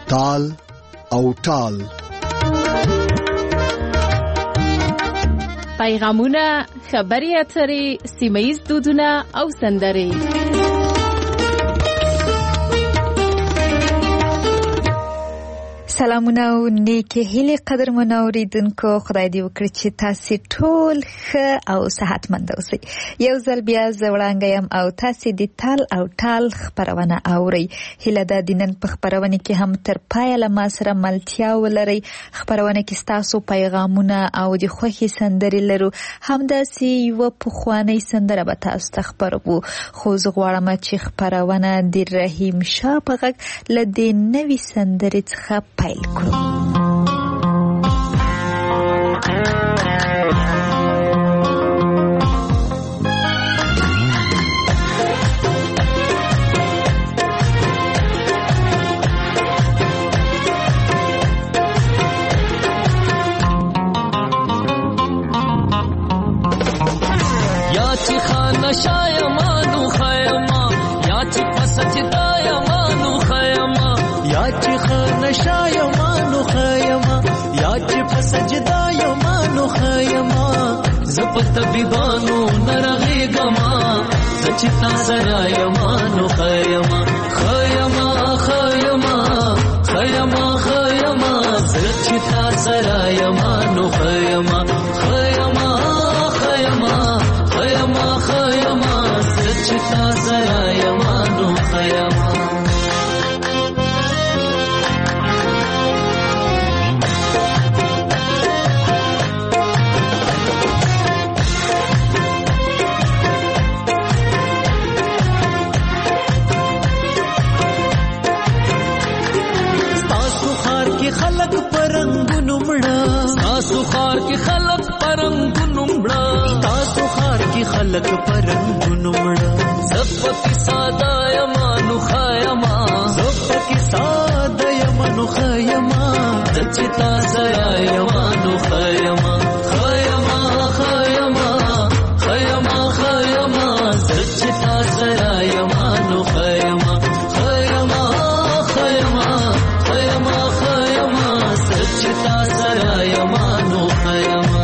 تال او ټال. پیغامونه، خبري اترې، سیمه‌ییز دودونه او سندرې. سلامونه او نیکی هیلې قدرمن اوریدونکو، خدای دې وکړي چې تاسو ټول ښه او صحتمند اوسئ. یو ځل بیا زه وړاندې یم او تاسو د تال او ټال خبرونه اورئ. هیله ده د نن په خبرونه کې هم تر پایه له ما سره ملتیا ولرئ. خبرونه کې ستاسو پیغامونه او د خوښي سندرې لرو. همداسې یوه پخوانۍ سندره به تاسو ته خبروو. خو زه غواړم چې خبرونه د رحیم شاه په غږ له دې نوې سندرې څخه پیل کړو. یا چې خانه شایمانو خیما، یا چې پسجدا یمانو خیما، یا چې خانه شایمانو خیما، یا چې پسجدا یمانو خیما. زپ طبيبانو نرغېګما، چې تا سره یمانو خیما، خیما خیما خیما خیما، چې تا سره یمانو خیما، خیما خیما خیما خیما، چې تا سره یمانو خیما. خلق پرنګونو مړه، تاسو خار کې خلق پرنګونو مړه، تاسو خار کې خلق پرنګونو مړه. زپکی ساده یمانو خیما، زپکی ساده یمانو خیما، چې تاسو یمانو خیما، خیما خیما خیما خیما، چې تاسو یمانو خیما، خیما خیما خیما خیما، چې تاسو یمانو خیما.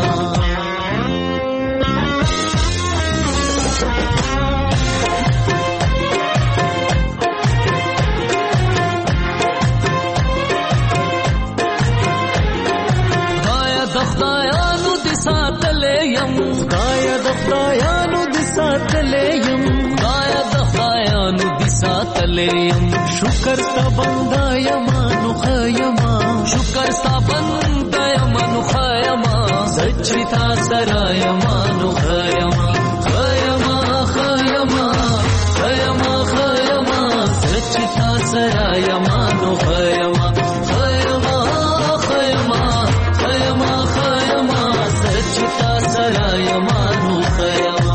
خدای د خدایانو د ساتلې یم، خدای د خدایانو د ساتلې یم، خدای د خدایانو د ساتلې یم. شکر تا بندا یمانو خیما، شکر تا بندا یمانو خیما، چې تا سره یمانو خیما، خیما خیما خیما خیما، چې تا سره یمانو خیما، خیما خیما خیما خیما، چې تا سره یمانو خیما.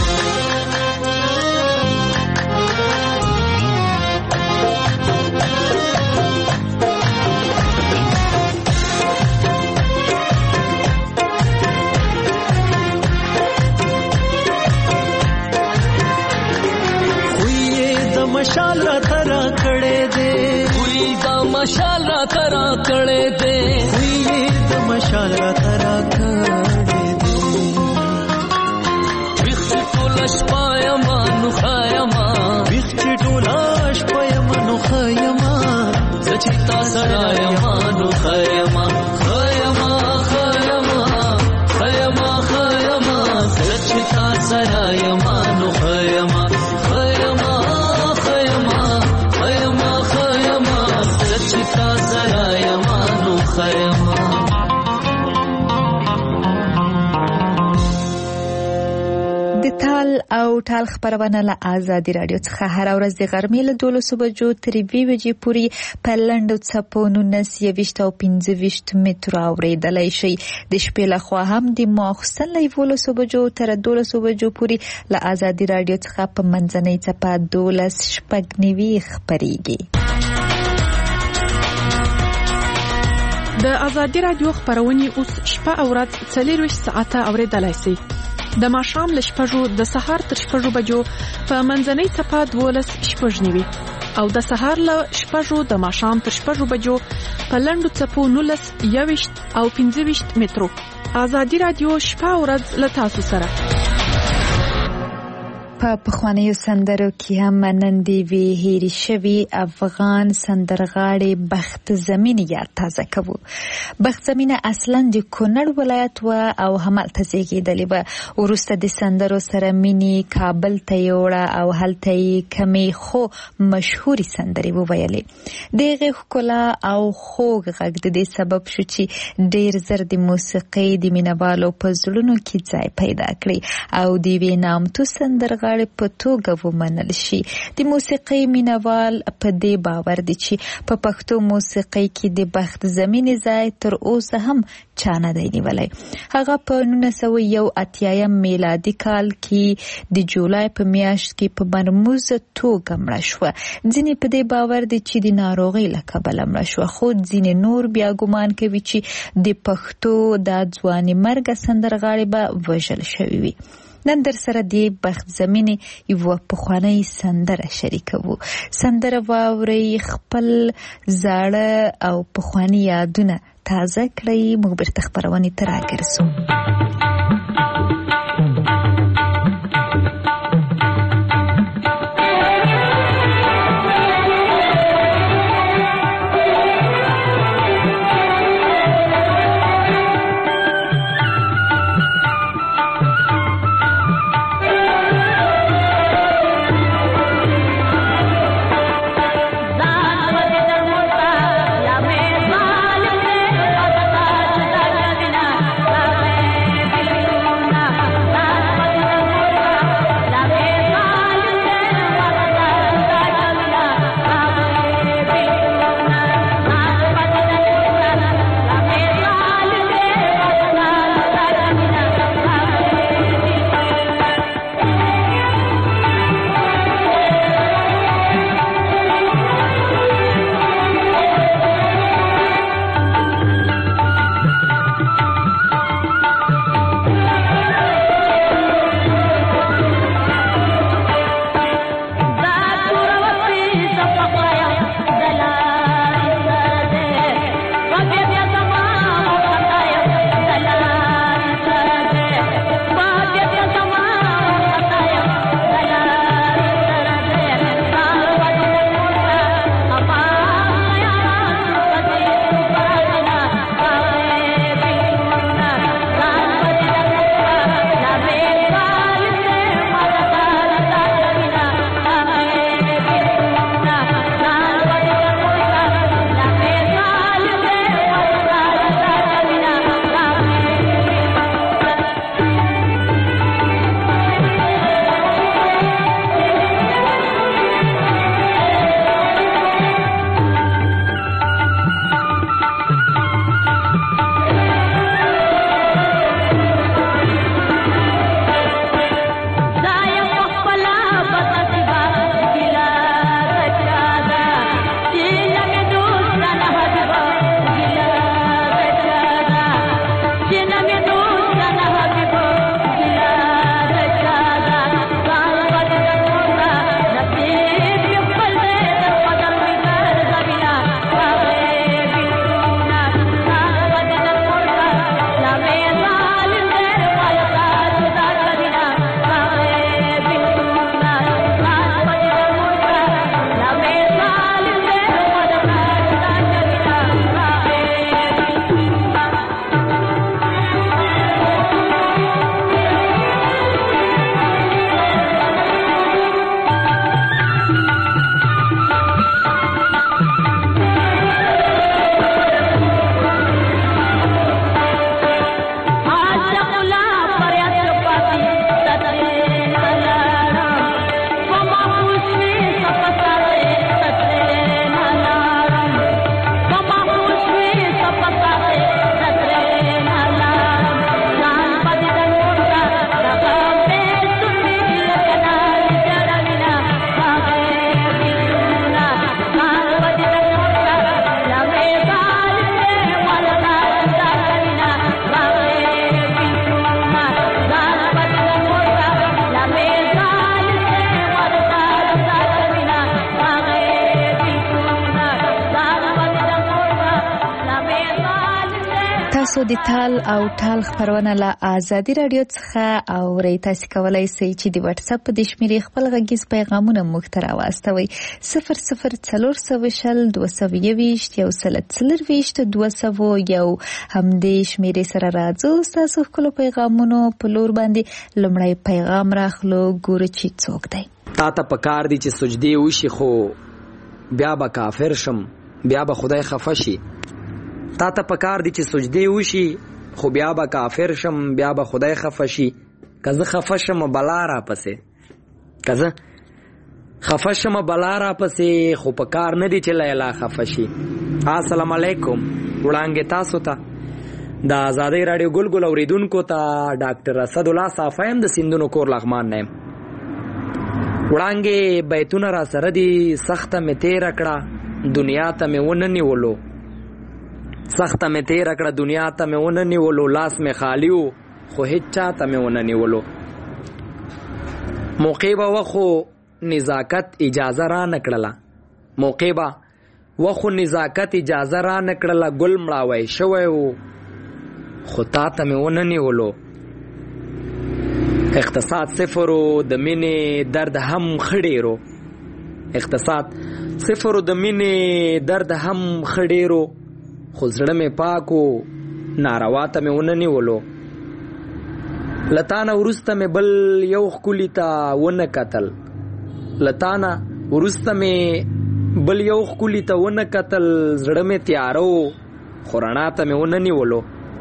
مشال را ترا کړه دے، وی دا مشال را ترا کړه دے، وی دا مشال را ترا کړه دے. ویخ ټولش پایما نو خیما، ویخ ټولش پایما نو خیما، چې تا سره یما نو خیما، خیما خیما خیما خیما، چې تا سره یما نو خیما، خیما خیما. د تال او ټال خبرونه له آزادي رادیو څخه هر ورځ د غرمې له 12 بجو تر 2 بجې پورې په لنډو څپو 19 او 15 مترو اورېدلای شي. د شپې له خوا هم د ماخوستن له 12 بجو تر 12 بجو پورې له آزادي رادیو څخه په منځنۍ څپه 12:90 خبريږي. د آزادي رادیو خبرونه اوس شپه او ورځ 24 ساعته اورېدلای شي. د ماښام له 6 د سهار تر 6 بجو په منځنۍ څپه 12:90 او د سهار له 6 د ماښام تر 6 بجو په لنډو څپو 19 21 او 25 مترو. آزادي رادیو شپه او ورځ له تاسو سره. په پخوانیو سندرو کې هم نندې وی هېرې شوي افغان سندرغاړي بخت زمین یاد تازه کوو. بخت زمین اصلا د کونړ ولایت و او همالته زیږېدلې وه. وروسته د سندرو سره مینې کابل ته یوړه او هلته یې کمې خو مشهورې سندرې وویلې. د هغې ښکلا او خوږ غږ د دې سبب شو چې ډېر زر د موسیقۍ د مینهوالو په زړونو کې ځای پیدا کړي او د یوې نامتو سندرغاړي په توګه ومنل شي. د موسیقۍ مینوال په دې باور دي چې په پښتو موسیقۍ کې د بخت زمینې ځای تر اوسه هم چا نه دی نیولی. هغه په 1981 میلادي کال کې د جولای په میاشت کې په مرموزه توګه مړه شوه. ځینې په دې باور دي چې د ناروغۍ له کبله مړه شوه، خو ځینې نور بیا ګمان کوي چې د پښتو د ځوانې مرګه سندرغاړي به وژل شوي وي. نن در سره دی بخت زمینې یو پخوانی سندره شریکوو. سندره واورئ، خپل زاړه او پخوانی یادونه تازه کړئ. موږ بیرته خپرونې ته راګرځو. La تاسو د تال او ټال خبرونه له آزادي رادیو څخه اورئ. تاسو کولای شئ چې د واتس اپ د شمیرې خپل غږیز پیغامونه موږ ته راواستوئ 00402021 همدې شمیرې سره راځو. تاسو خپل پیغامونه په لور باندې لومړی پیغام راخلو ګورو چې څوک دی. تا ته پکار دي چې سجدي وشي خو بیا به کافر شم بیا به خدای خفه شي. تا ته پکار دي چې سجدي وشي خو بیا به کافر شم بیا به خدای خفه شي. که زه خفه شم بلا را پسې خو پکار نه دي چې لیلا خفه شي. السلام علیکم وړانګې تاسو ته د آزادۍ راډیو ګل اوریدونکو ته ډاکټر اسد الله صافیم د سیندونو کور لغمان نیم. وړانګې بیتونه را سره دي سخته مې تیره کړه دنیا ته مې ونه نیولو لاس مې خالی و خو هیڅ چا ته مې ونه نیولو. موقع به وخو نزاکت اجازه را نکړله ګل مړاوی شوی و خو تا ته مې ونه نیولو. اقتصاد صفر و د مینې درد هم خډیرو خو زړه مې پاکو ناروا ته مې ونه نیولو. لتانه وروسته مې بل یو ښکلي ته ونه کتل زړه مې تیاره و خو رڼا ته مې ونه نیولو.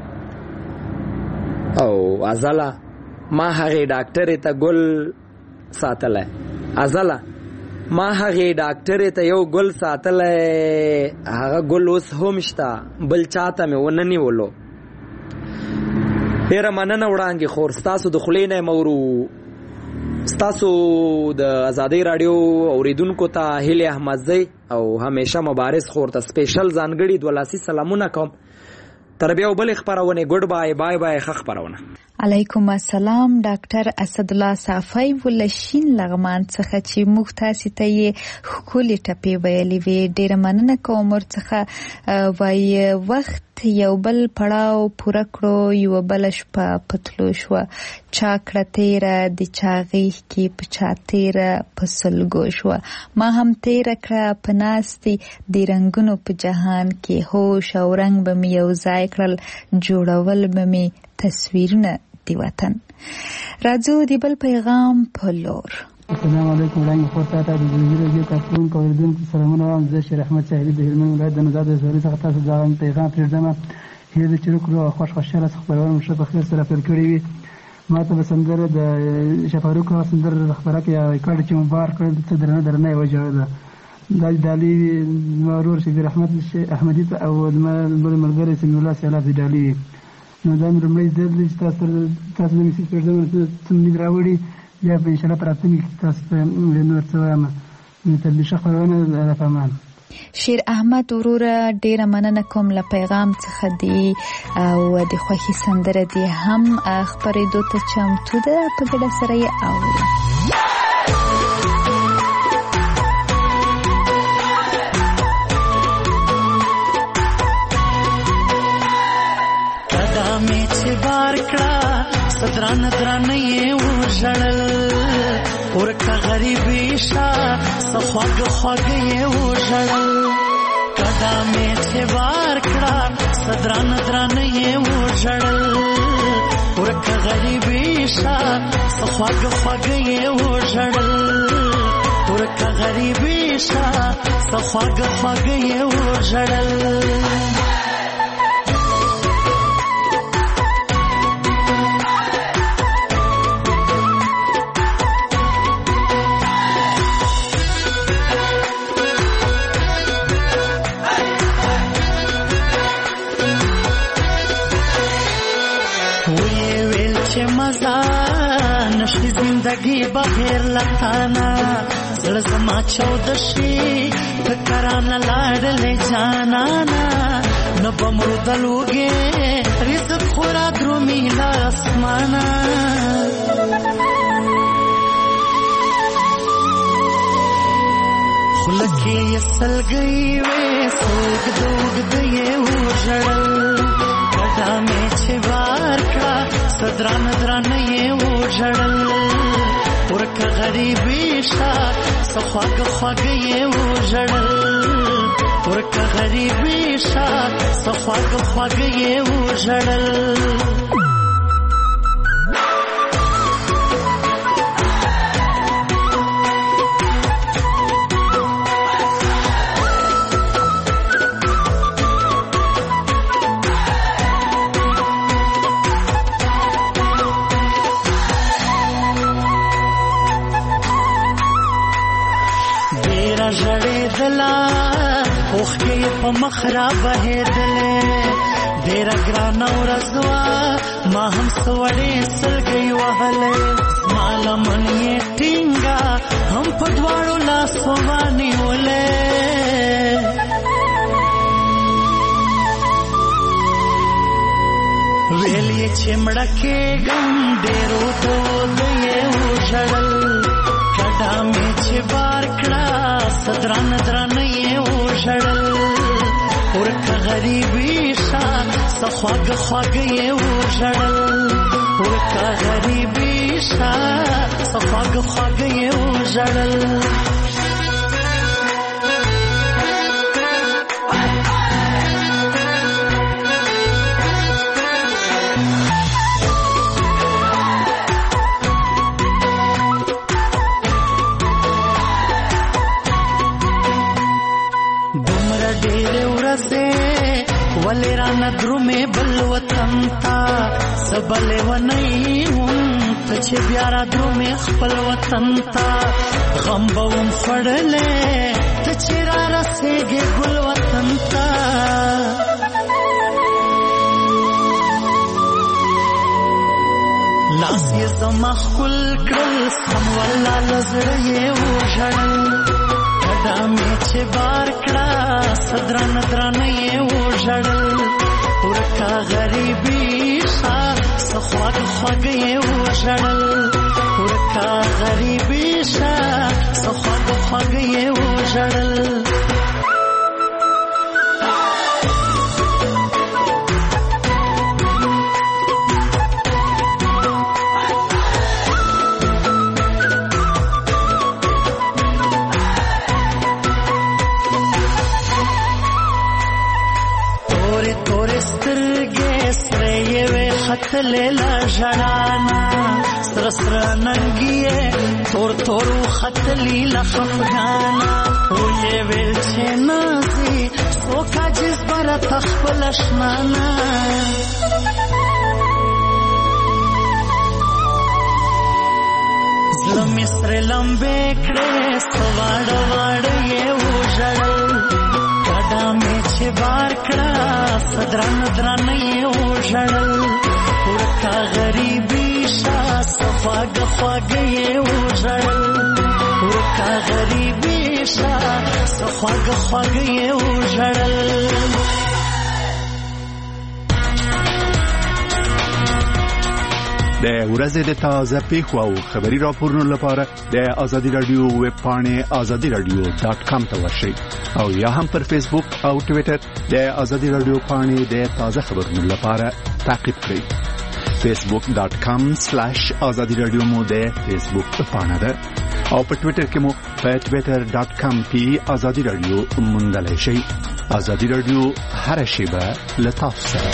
او ازله ما هغې ډاکټرې ته یو ګل ساتلی هغه ګل اوس هم شته بل چاته مې ونه نیولو. ډېره مننه وړانګې خور ستاسو د خولې نه مورو. ستاسو د آزادۍ راډیو اوریدونکو ته هیلې احمدزی او همیشه مبارز خور ته سپیشل ځانګړي 2 لاسي سلامونه کوم. تر بیا بلې خپرونې ګډ بای ښه خپرونه. علیکم السلام ډاکټر اسد الله صافی ولشین لغمان څخه چې موږ تاسو ته یې ښکلې ټپې ویلې وې. ډېره مننه کوم ورڅخه. وایي وخت یو بل پړاو پوره کړو یو بل شپه پتلو شو چا کړه تیره د چا غیږ کې په چا تیره په سلګو شو ما هم تیره کړه په ناستې د رنګونو په جهان کې هوش او رنګ به مې یو ځای کړل جوړول به مې تصویرونه دی وطن. راځو د بل پیغام په لور. السلام علیکم وړاندې خورته ته د زیرو کارتون کوردونکو سلامونه وایم. زه شیر احمد صاحبی د هلمند ولایت د نوزاد ولسوالۍ څخه تاسو ته پیغام پرېږدم. هیله چې وکړو خوشاله خبرونه مو په خیر سره پیل کړی وي. ما ته به سندره د شفاروق سندره د خبره کې کار چې مبارک کړل څه درنه وجه ده دالي مرور شیر احمد احمدی او د ملګری سن الله سیاله دالي. نو دا مې رمړی زده چې تاسو د میسج پرېږدم څه مې راوړي یا به انشاءالله پر راتلونکي کې تاسو ته نور څه وایم. تبلیغ خبرونه د فهمان شیر احمد وروره ډیره مننه کوم له پیغام څخه دی او د خوښي سندره دی هم خبرېدو ته چمتو ده په ګډه سره یې اورو. قدمې چې بار کړه صدران درانه یې وژړل ورکه غریبي شا سخواږ یې وژړل. قدمې چې بار کړه صدران درانه یې وژړل ورکه غریبي شا سخواږ یې وژړل ورکه غریبي شا سخواږ یې وژړل. زندگی بغیر لتانا زړه زما چود شي فکران لاړلې جانانا نو بمردلوګې رزق خورا درومي لاسمانا خلکې سلګي وې سوګ دوګ دې وژړل کډا مې چې بار کړه صدران درانه یې وژړل ورکه غریبي شه سخواګ خواګ یې وژړل ورکه غریبي شه سخواګ خواګ یې وژړل اوخکې په مخ را بهېدلې ډېره ګرانه ورځ وه ما هم څه وړې سلګۍ وهلې زما لمن یې ټینګه هم په دواړو لاسو ونیولې ویل یې چې مړه کېږم ډېرو دود یې وژړل کډا مې چې بار کړه صدران درانه یې وژړل ورکه غریبي شه سخواګ خواګ یې وژړل ورکه غریبي شه سخواګ خواګ یې وژړل ولی رانا درومې بل وطن تا سبلې ونیم ته چې بیا را درومې خپل وطن تا غم به وم خوړلې ته چې را رسېږې ګل وطن تا لاس یې زما ښکل کړل سم والله له زړه یې وژړل کډا مې چې بار کړه صدران درانه یې وژړل ورکه غریبي شه سخواګ خواګ یې وژړل ورکه غریبي شه سخواګ خواګ یې وژړل خطلیلا ژړانا سره سره ننګیه تور تور خطلیلا خفګانا وې ویل چې نازي سوکا جس پر تخپل شمانا زلمې سره لمبې کړې سواړ واړ یې وژړل کډا مې چې بار کړه صدران درانه یې وژړل ورکه غریبي شه سخواګ خواګ یې وژړل ورکه غریبي شه سخواګ خواګ یې وژړل د ورځې د تازه پیښو او خبري راپورونو لپاره د آزادي رادیو ویب پاڼې azadiradio.com ته ورشئ او یا هم پر فیسبوک او ټوئیټر د آزادي رادیو پاڼې د تازه خبرونو لپاره تعقیب کړئ facebook.com/azadiradio مو د فیسبوک پاڼه ده او په ټوئیټر کې مو په twitter.com/azadiradio موندلای شئ. آزادي رادیو هر شیبه لطف سره.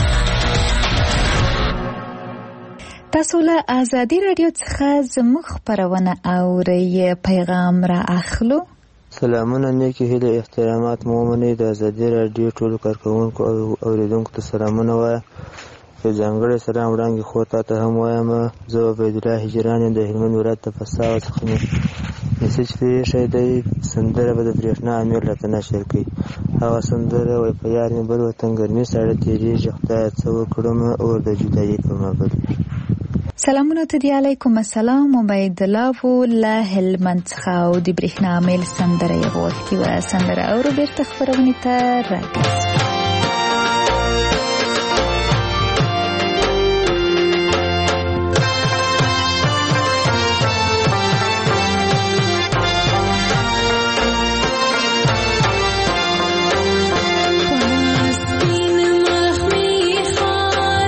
تاسو له آزادي رادیو څخه زموږ خبرونه اورئ. پیغام را اخلو. سلامونه، نیکی هیله، احترامات مومنې د آزادي رادیو ټولو کارکوونکو او اوریدونکو ته سلامونه وایم. یو ځانګړی سلام وړاندې خو ته هم وایم. زه عبیدالله هجران یم د هلمند ولایت د فساو څخه میسج پیښی دی. سندره به د برېښنا امیر راته نشر کړي. هغه سندره وایي په یار مې بل وطن ګرمي ساړه تېرېږي، خدایه څه وکړم اور د جدایي په ما بل. سلامونه ته دی. علیکم السلام. عبیدالله و له هلمند څخه او د برېښنا امیر سندره یې غوښتې وه. سندره اورو بېرته خپرونې ته راګرځو. Thank you.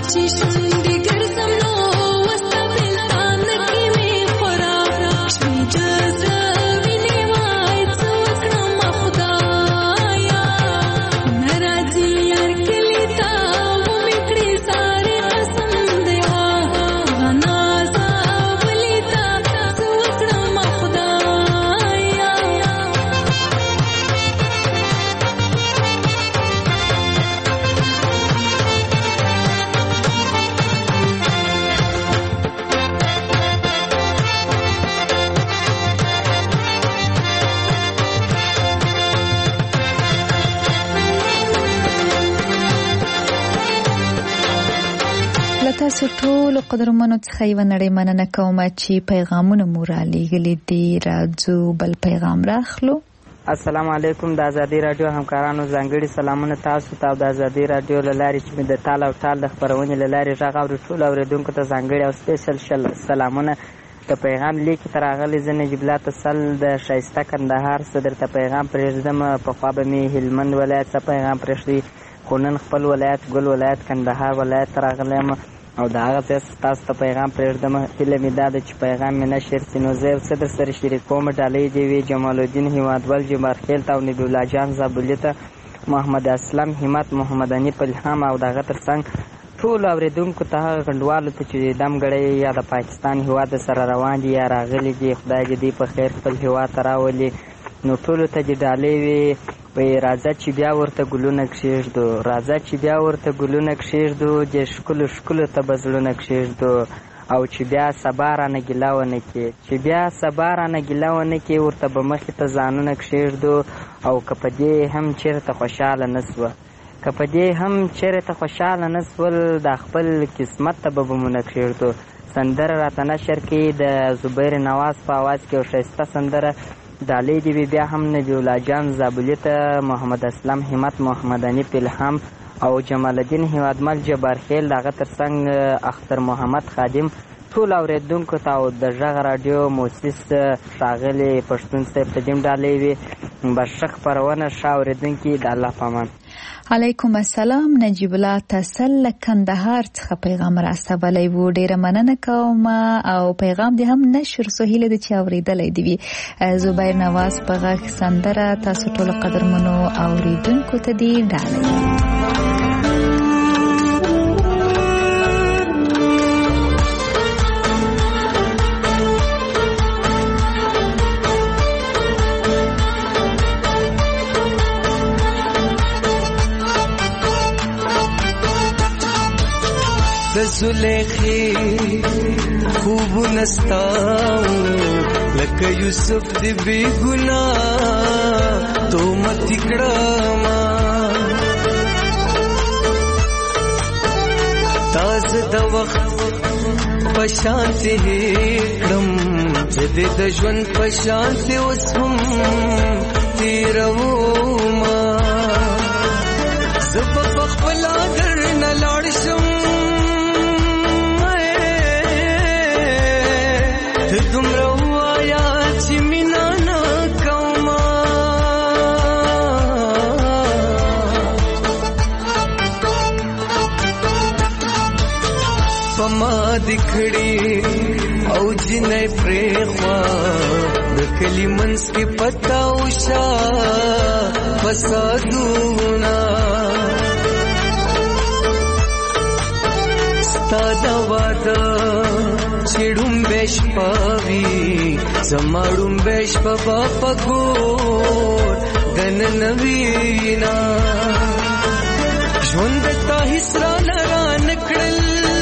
تاسو ټول قدرمنو څخه یو نړۍ مننه کوم چې پیغامونه مو را لېږلي دي. راځو بل پیغام راخلو. السلام علیکم. د ازادي رادیو همکارانو ځانګړي سلامونه تاسو ته او د ازادي رادیو له لارې چې مې د تال او ټال د خپرونې له لارې غږ اوري ټولو اورېدونکو ته ځانګړي او سپیشل سلامونه. د پیغام لیک ته راغلی زه نجیب الله تسل د ښایسته کندهار څخه درته پیغام پرېږدم. پخوا به مې هلمند ولایت څخه پیغام پرېږدي، خو نن خپل ولایت ګل ولایت کندهار ولایت ته راغلی یم او د هغه ځای تاسو ته پیغام پرېږدم. هیله مې دا ده چې پیغام مې نشر سي نو زه یو څه در سره شریکوم. ډالۍ دې وي جمال الدین هیوادول جبارخیل ته او نبی الله جان زابلي ته، محمد اسلم همت، محمد انیف الهام او د هغه تر څنګ ټولو اورېدونکو ته، هغه کنډوالو ته چې دمګړی یا د پاکستان هېواد سره روان دي یا راغلي دي، خدای دې دوی په خیر خپل هېواد ته راولي. نو ټولو ته دې ډالۍ وي. وایي راځه چې بیا ورته ګلونه کښېږدو، راځه چې بیا ورته ګلونه کښېږدو، دې ښکلو ښکلو ته به زړونه کښېږدو، او چې بیا سبا رانه ګیله ونه کړي، چې بیا سبا رانه ګیله ونه کړي، ورته به مخې ته ځانونه کښېږدو. او که په دې هم چېرته خوشحاله نه سوه، که په دې هم چېرته خوشحاله نه سول، دا خپل قسمت ته به بمونه کښېږدو. سندره راته نشر کړي د زبیر نواز په اواز کې یو ښایسته سندره. ډالۍ دې وي بیا هم نبی الله جان زابلي ته، محمد اسلم همت، محمد انیف الهام او جمال الدین هیوادمل جبارخیل، د هغه تر څنګ اختر محمد خادم، ټول اورېدونکو ته او د غږ راډیو مؤسس ښاغلي پښتون صاحب ته دې ډالۍ وي. بشه خپرونه ښه اورېدونکي، د الله په امان. علیکم السلام. نجیب الله تسل کندهار څخه پیغام راستولی و. ډیره مننه کوم او پیغام دې هم نشر سو. هیله ده چې اورېدلی دې وي. زبیر نواز په غږ سندره تاسو ټول قدرمنو اورېدونکو ته دې ډالۍ. زلیخی خوب نستاو لکه یوسف دی بی گناہ تو متی کڑاما تاز دا وقت پشانتی کڑم زدی دا جون پشانتی وسم تیرو ما زب بخبلا گر نلارشم دومره وایا چې مینا نه کومه په ما د کړي او جنې پرېخوا د کلي منځ کې پتا وشا فسادونه ستا د واده چړم بش پاوی زماړم بش په پګور دن نوینا ژوند تا حسرا لران کړل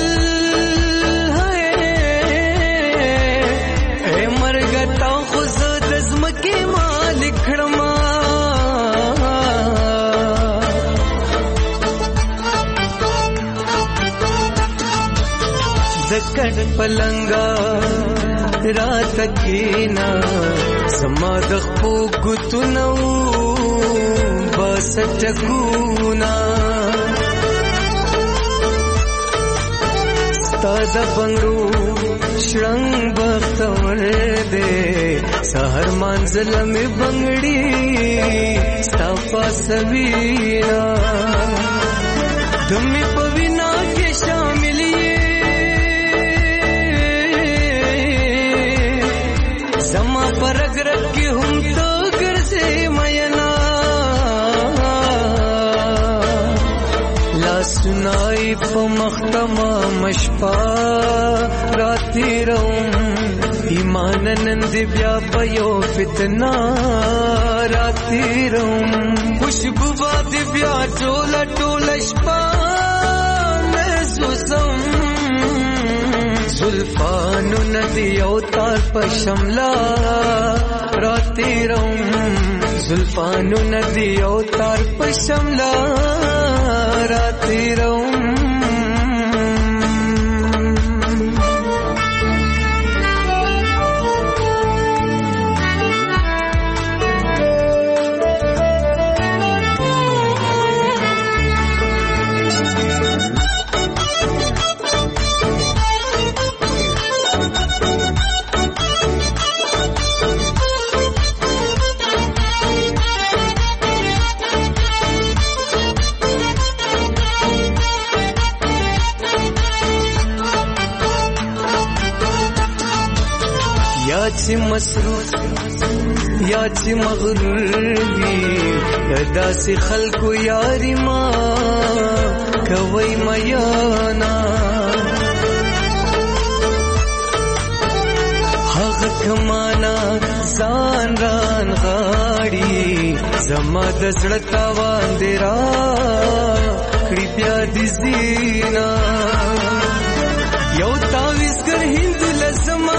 اے مرګ تا خو زد زمکه مالک کړما زکړ پلنګا رات کینا سما د خو ګتنو بس ټکونا ستاد بنگرو شرنګ بختور دې سحر منزل می بنگړي ستا پاسوینا دمه پوینا کې شام سنای په مختمه مشپا راتیروم ایمان نن دی بیا په یو فتنه راتیروم خوشبو باد بیا ټوله ټوله شپه محسوسم زلفانو ندی او تار په شملا راتیروم زلفانو ندی او تار په شملا راتیروم یا چې مسرور یا چې مغرور وي داسې خلکو یاري ما کوي میانا هغه کمانا ځان ران غاړي زما د زړه تاوان دی را کړي بیا دې زینا یو تاویزګر هند لزما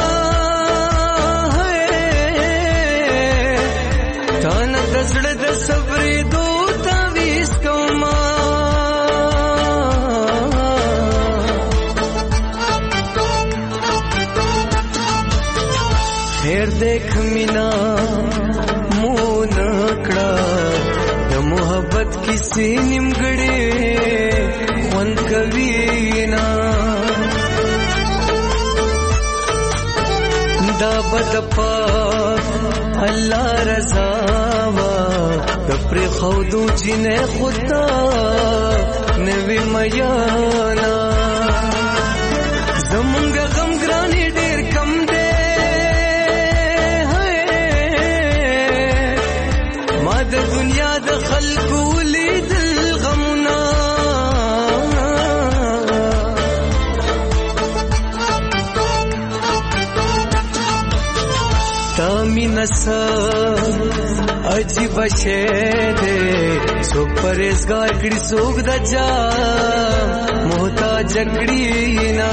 تانا د زړه د صبرې دو تاویز کوما خیر دیکھ مینا مون کړه د محبت کیسې نیمګړې خوند کوي نا دا بدپا الله رضا وا د پر خودو جنې خدا نوې میانا زمونږ غم ګرانې ډېر کم دی ما د دنیا د خلکو لیدل غمونه نسا عجیب شے دے سو پرہیزگار کڑی سوک دا جا محتاج کڑی نا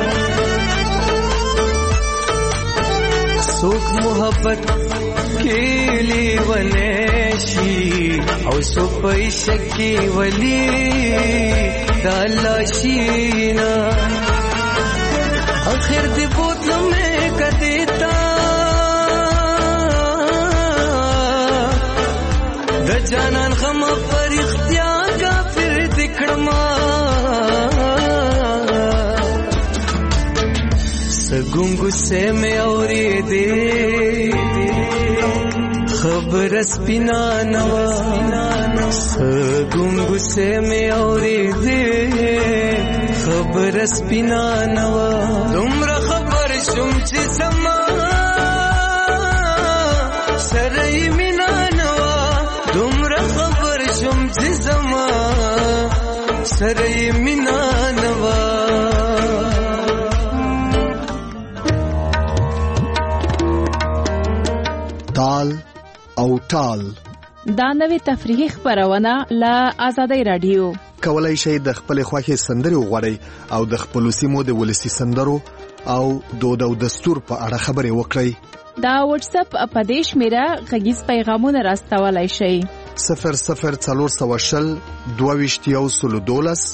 سوک محبت کیلی ونیشی او سو پیشکی ولی دالاشینا آخر دی بوتل میں کدیتا د جانان غم پر اختیار کافر دکړما سګونګو سے میں اورې دې خبر سپینا نوا سګونګو سے میں اورې دې خبر سپینا نوا دومره خبر شوم چې سما سره مینا دومره خبر شوم چې زما سره مینا نوا تال او ټال دا نوې تفریحي خبرونه له آزادۍ رادیو کولای شئ د خپل خوښي سندري وغوړئ او د خپل سیمو د ولسی سندرو او دود او دستور په اړه خبرې وکړئ. دا واتس اپ اپدیش میرا غږیز پیغامونه راستولای شئ 00420 22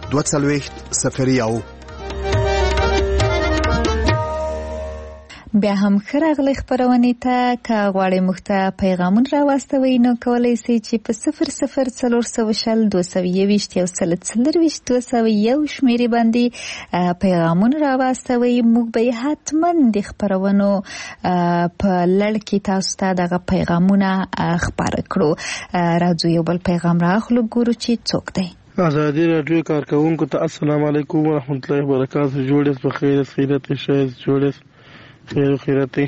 22 بیا هم خراغلی خبرونه ته که غواړئ موږ ته پیغامونه راواستوئ نو کولی شئ چې په 00420 221 201 شمیرې باندې پیغامونه راواستوئ. موږ به حتما د خبرونو په لړ کې تاسو ته دغه پیغامونه خبره کړو. راځو یو بل پیغام راخلو ګورو چې څوک دی. آزادی رادیو کارکونکو ته السلام علیکم ورحمت الله وبرکاته. جوړې بخیر خیرت شایز جوړې خیر خیرتي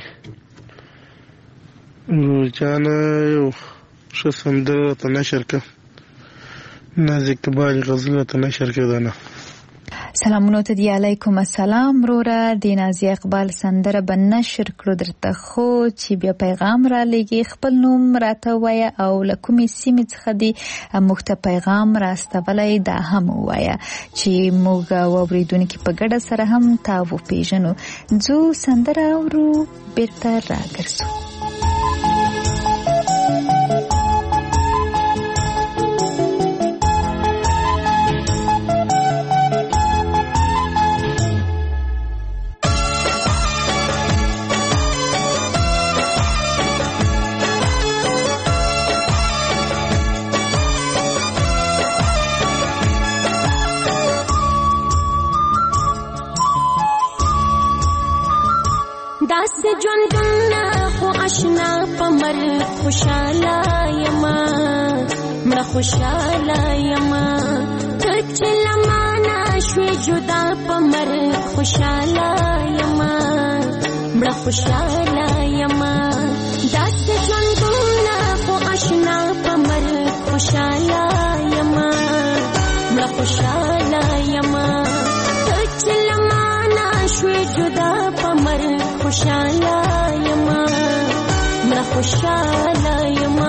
روزانه یو ښه سندره ته نشر کړه نازک تبالی غزله ته نشر کردنه. سلامونو ته دی علیکم السلام وروره د نازیه اقبال سندره به نشر کړو درته خو چې بیا پیغام را لېږي خپل نوم راته ووایه او له کومې سیمې څخه دې موږ ته پیغام راستولی دا هم ووایه چې موږ واورېدونکي په ګډه سره هم تا وپېژنو. ځو سندره اورو بیرته راګرځو. ژوندونه خو اشنا په مرګ خوشاله یما مړه خوشاله یما ته چې له مانه شوې جدا په مرګ خوشاله یما مړه خوشاله یما داسې ژوندونه خو اشنا په مرګ خوشاله یما مړه خوشاله یما ته چې له مانه شوې جدا په مرګ خوشاله یما مړه خوشاله یما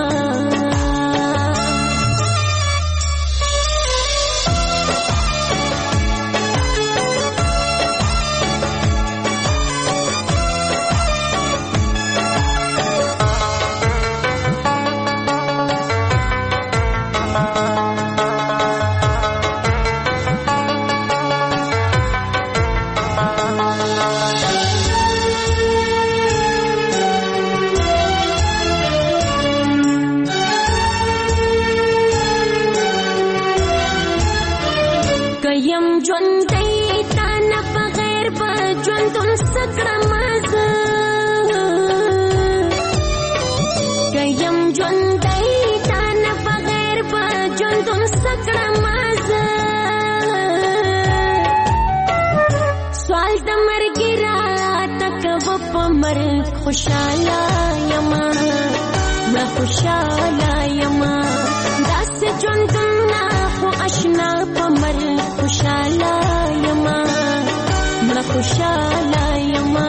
خوشاله یما مړه خوشاله یما داسې ژوندونه خو اشنا په مرګ خوشاله یما مړه خوشاله یما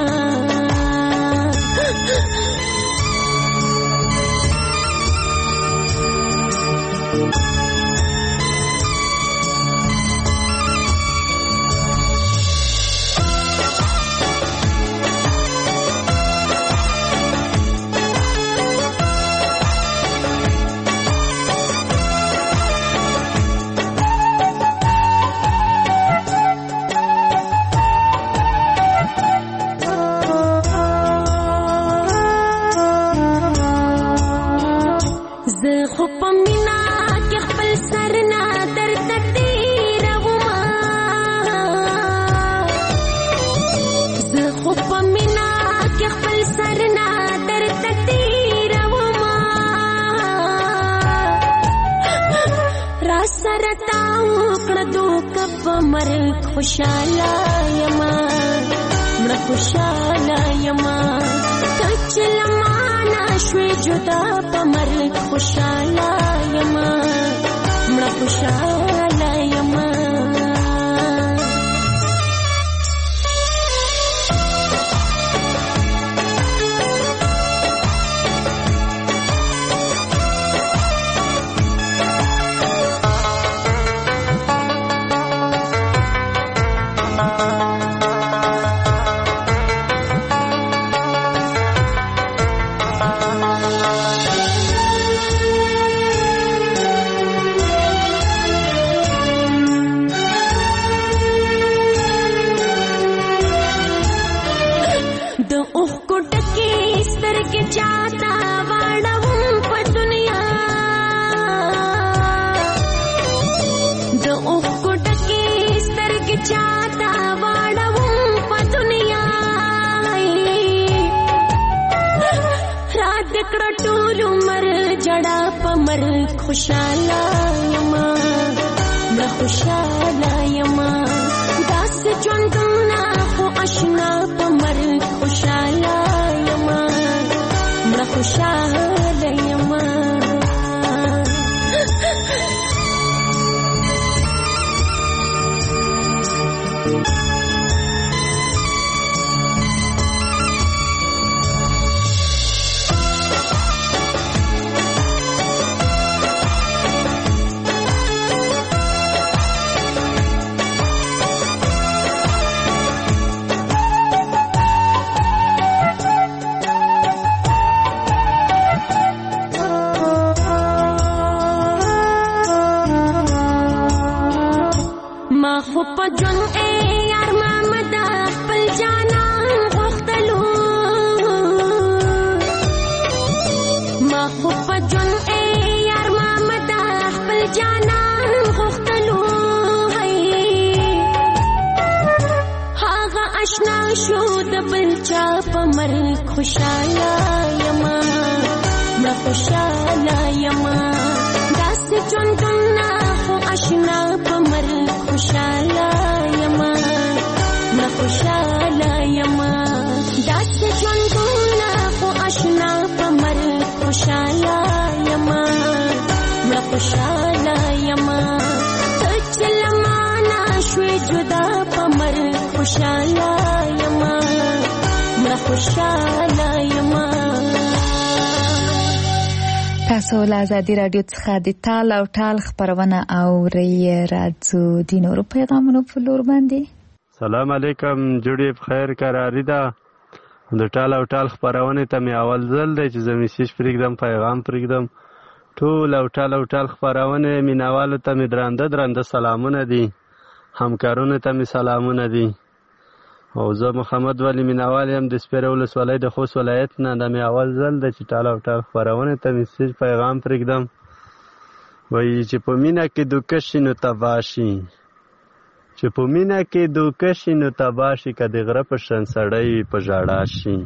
خوشاله یما مړه خوشاله یما ته چې له مانه شوې جدا په مرګ خوشاله یما مړه خوشاله یما خوشاله یما مړه خوشاله یما داسې ژوندونه خو اشنا په مرګ خوشاله یما مړه خوشاله یما خوشاله یما نه خوشاله یما داس ژوندونه خو آشنا په مر خوشاله یما نه خوشاله یما داس ژوندونه خو آشنا په مر خوشاله یما نه خوشاله یما تچلمانا شوي جدا په مر خوشاله یما خوشاله یما. تاسو له ازادي رادیو څخه د تال او ټال خبرونه اورئ. راځو د نورو پیغامونو په لور باندې. سلام علیکم، جوړې بخیر قراری ده. د ټال او ټال خبرونه ته مې اول ځل دی چې زه میسیج پرېږدم، پیغام پرېږدم. ټول او ټال او ټال خبرونه مینوالو ته مې درانده سلامونه دي، همکارونو ته مې سلامونه دي. او زه محمد ولی مینوال یم د سپیره ولسوالۍ د خوست ولایت نه. دا مې اول ځل ده چې ټال او ټال خپرونې ته میسیج پیغام پرېږدم. وایي چې په مینه کې دوکه شي نو تباه شي، چې په مینه کې دوکه شي نو تباه شي، که د غره په شان سړی په ژړا شي.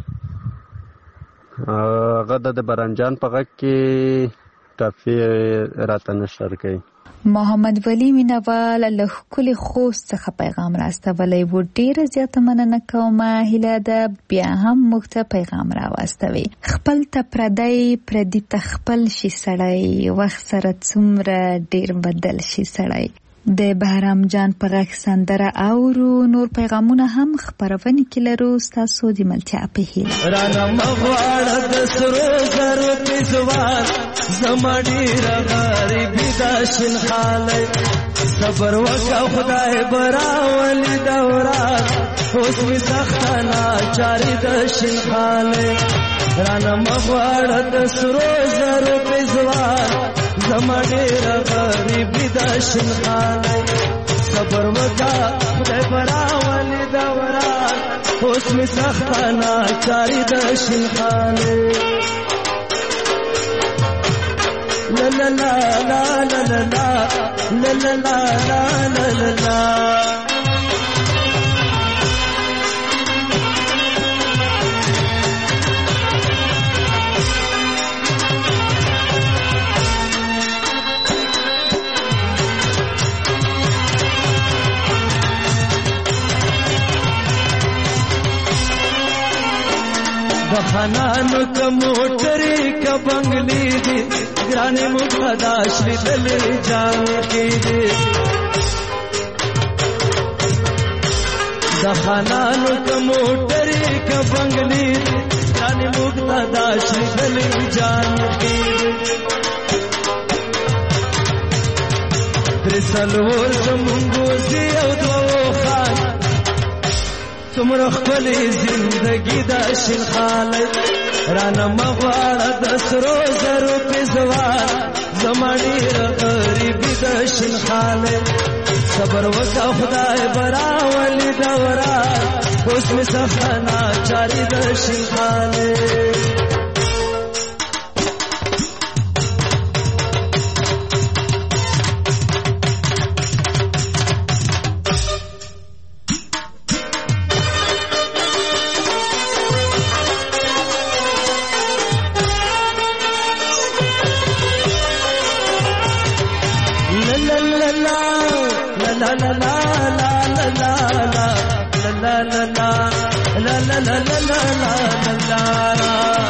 هغه د برنجان په غږ کې ټاپې راته نشر کوي. محمد ولی مینوال له ښکلي خوست څخه پیغام راستولی و. ډیره زیاته مننه کوم. هیله ده بیا هم موږ ته پیغام راواستوي. خپل ته پردی ته خپل شي سړی، وخت سره څومره ډیر بدل شي سړی. د بهرام جان په غږ سندره اورو. نور پیغامونه هم خپرونې کې لرو. ستاسو د ملتیا په هیله. رانه مغواړه د سرو زرو پیزوان، زما ډېره غریبي دا شین خالی. صبر وکړه خدای به راولي دوران، اوس مې سخته ناچاري د شین خالی. رانه مغواړه د سرو زرو پیزوان، زما ډېره غریبي دا شین خالی. صبر وکړه خدای به راولي دوران، اوس مې سخته ناچاري د شین خالی. La la la la la la la la la la la la la. د خانانو که موټرې که بنګلې دي، ګرانې مبتدا شلیدلې جانې کې دي. د خانانو که موټرې که بنګلې دي، ګرانې مبتدا شلیدلې جانې کې دي. درې څلور زمونږ وزې او دوه خان، څومره ښکلې زندګي دا شین خالی. رانه مغواړه د سرو زرو پیزوان، زما ډېره غریبي د شین خالی. صبر وکړه خدای به راولي دوران، اوس مې سخته ناچاري د شین خالی. La la la la la la la la la la la la.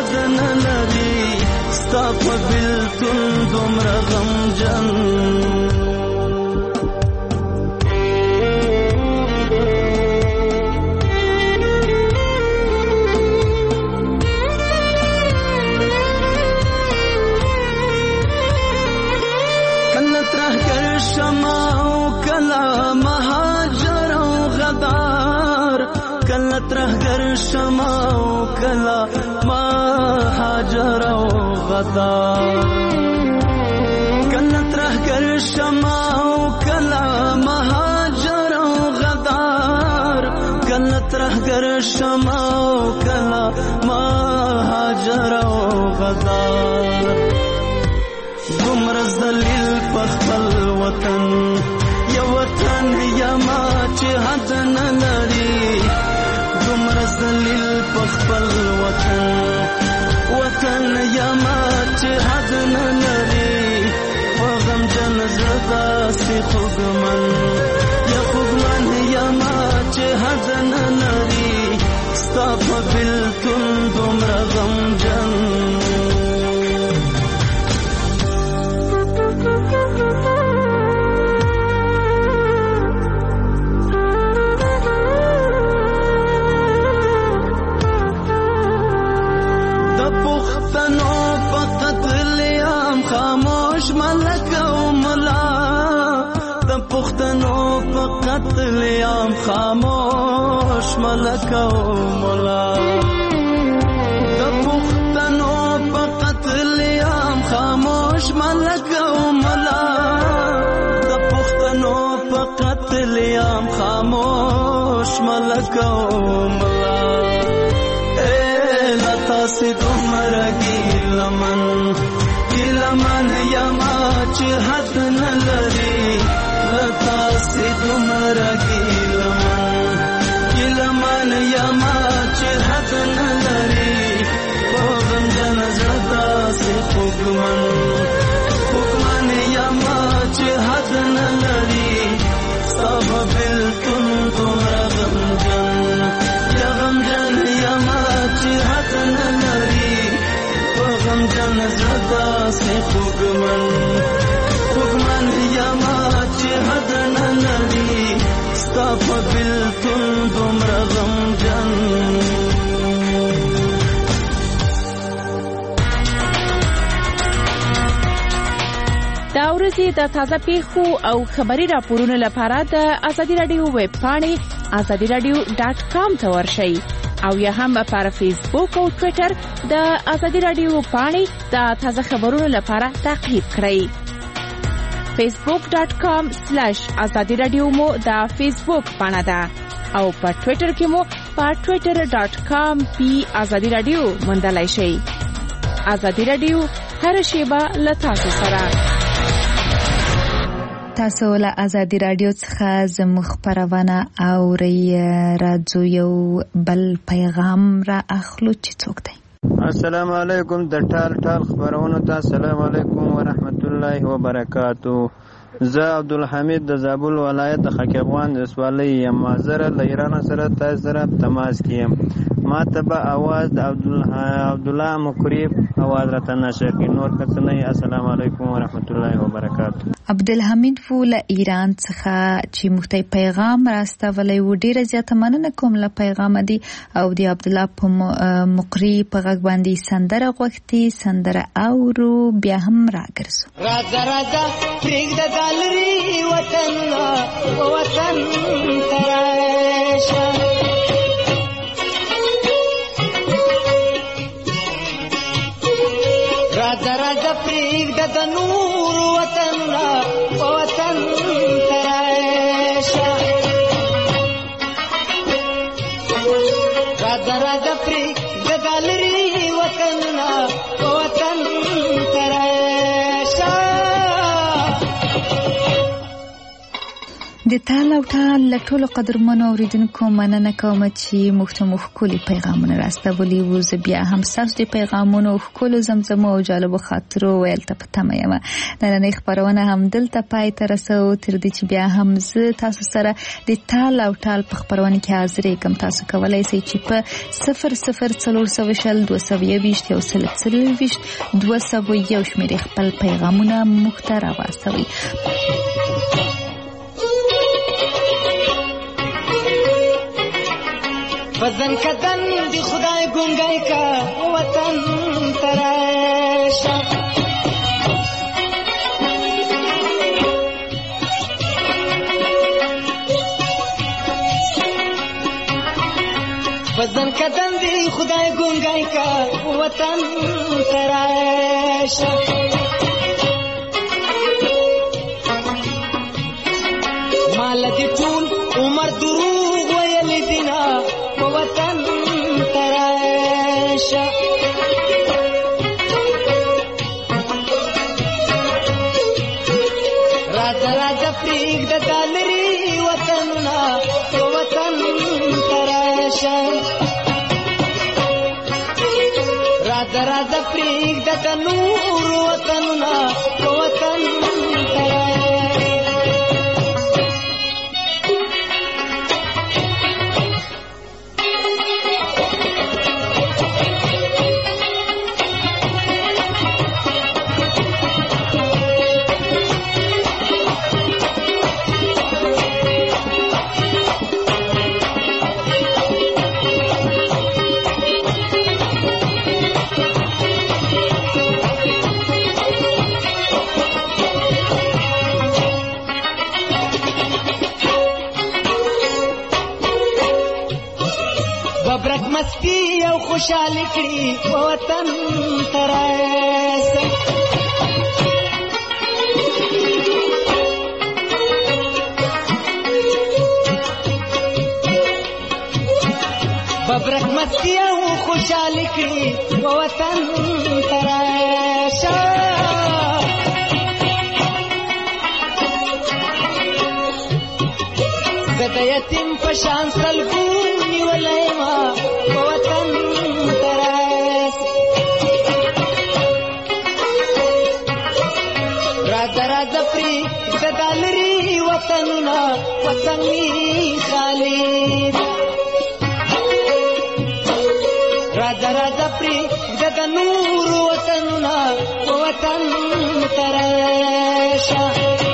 حد نه لري ستا په بېلتون دومره غمجن ترهګر شمع او کلا مهاجر او غدار کله ترهګر شمع او کلا مهاجر او غدار کله ترهګر شمع او کلا مهاجر او غدار دومره ذلیل په خپل وطن یو وطن یما چې حد نه لري دومره ذلیل په خپل وطن یما چې حد نه لري په غمجن زړه داسې خوږمن یما چې حد نه لري ستا په بېلتون دومره غمجن قتل عام خاموش ملک او مولا د پښتنو په قتل عام خاموش ملک او مولا د پښتنو په قتل عام خاموش ملک او مولا لتا سي دومره ګیلمن یما چې حد نه لري لتا سي دومره ګیلمن یما چې حد نه لري په غمجن زړه داسې خوږمن یما چې حد نه لري ستا په بېلتون دومره غمجن یما چې حد نه لري په غمجن زړه داسې خوږمن یما چې حد نه لري ستا په بېلتون دومره غمجن دا ورځې د تازه پیښو او خبري راپورونو لپاره د ازادي رادیو ویب پاڼې azadiradio.com ته ورشئ او یا هم پر فیسبوک او ټوئیټر د ازادي رادیو پاڼې د تازه خبرونو لپاره تعقیب کړئ. facebook.com/azadi radio مو د فیسبوک پاڼه ده او په ټوئیټر کې مو په twitter.com/azadi radio موندلای شئ. ازادي رادیو هر شیبه له تاسو سره. تاسو له ازادي رادیو څخه زموږ خبرونه اورئ. راځو یو بل پیغام را اخلو چې څوک دی. السلام علیکم د ټال خبرونو ته السلام علیکم ورحمت الله وبرکاتو. زه عبدالحمید د زابل ولایت د خاکیغوان ولسوالۍ یم. زه له ایران سره تاسو سره تماس کیم. ما ته به اواز د عبدالله مقریب اواز راته نشه کی نور کتنه. السلام علیکم ورحمت الله وبرکاتو. عبدالحمید فول ایران څخه چې مختي پیغام راستولې و ډیره زیاته مننه کوم له پیغام دی او دی عبدالله مقریب په غږ باندې سندره غوښتي سندره اورو بیا هم راګرځو. راځه پرېږده دالري وطن تراشه راځه پرېږده د نور وطن تراشه راځه پرېږده دالري وطن تراشه. د تال او ټال له ټولو قدرمنو اوریدونکو مننه کوم چې موږ ته ښکلي پیغامونه راستولي وو. زه بیا هم ستاسو د پیغامونو ښکلو زمزمو او جالبو خاطرو ویل ته په تمه یم. نننۍ خپرونه همدلته پای ته رسوو، تر دې چې بیا هم زه تاسو سره د تال او ټال په خپرونه کې حاضرېږم. تاسو کولی شئ چې په 00420 221 201 شمېرې خپل پیغامونه موږ ته راواستوئ. بدن کدن دی خدای گنگای کا وطن تراشا بدن کدن دی خدای گنگای کا وطن تراشا مال دی ټول عمر دروغ ویل دینا وطن تراشا راځه راځه پرېږده دا لرې وطنونه وطن تراشا راځه راځه پرېږده دا نور وطنونه وطن تراشا مستی او خوشحالی کړي وطن تراشا ببرک مستی او خوشحالی کړي وطن تراشا زه د یتیم په شان سلګونی ولیما وطن تراشا راځه راځه پرېږده دا لرې وطنونه وطن مې خالي راځه راځه پرېږده دا نور وطنونه وطن تراشا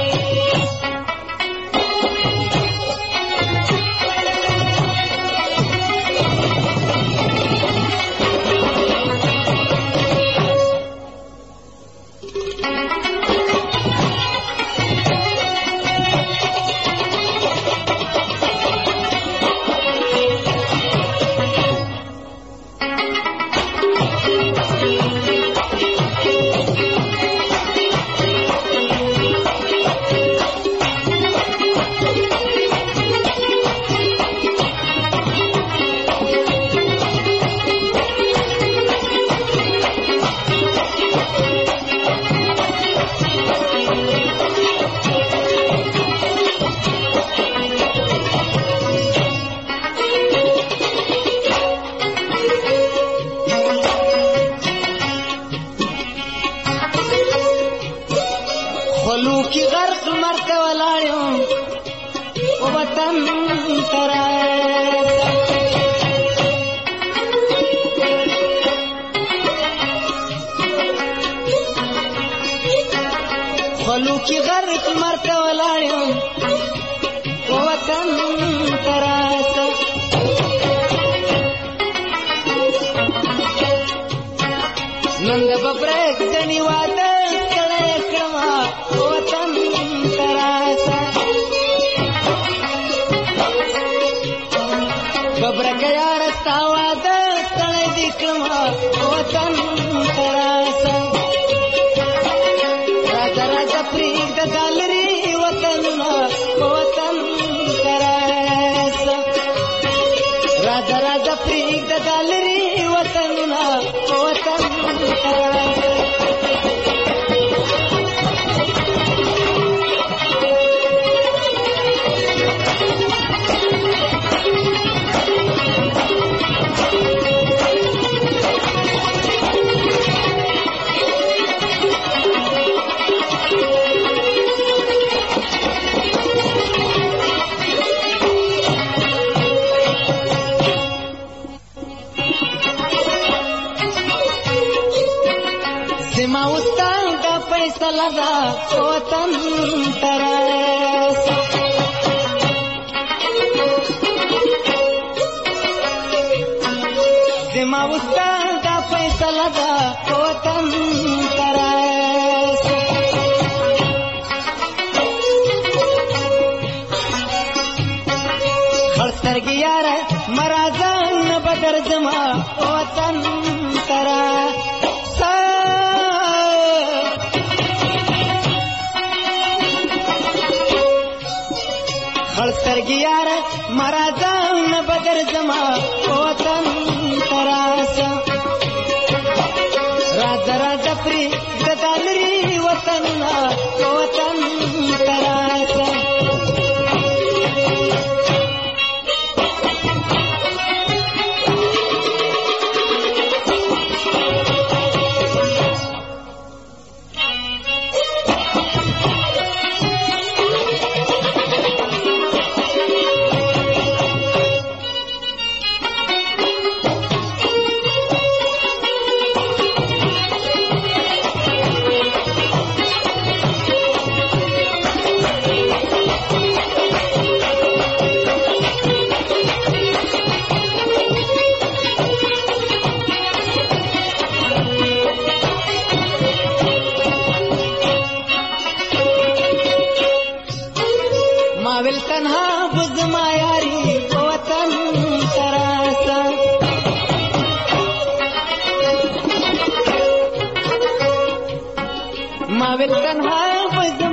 خلوکی غرق مرته ولاړم وطن تراشا نن د ببرک دني واده کړه کړما وطن تراشا ببرک یار تا واده کړه دې کړما وطن تراشا راځه پرېږده دا لرې وطنونه وطن تراشا راځه راځه پرېږده دا لرې وطنونه وطن تراشا فیصله ده وطن تراس زما وستا دا فیصله ده وطن تراس خړسترګي یاره مرازان بدر زما وطن تراس خړسترګي یاره مرازان بدر زما وطن تراس راځه راځه پرې ددالري وطن وطن تراس ماویل تنها بزما یاری وطن تراسا ماویل تنها بزما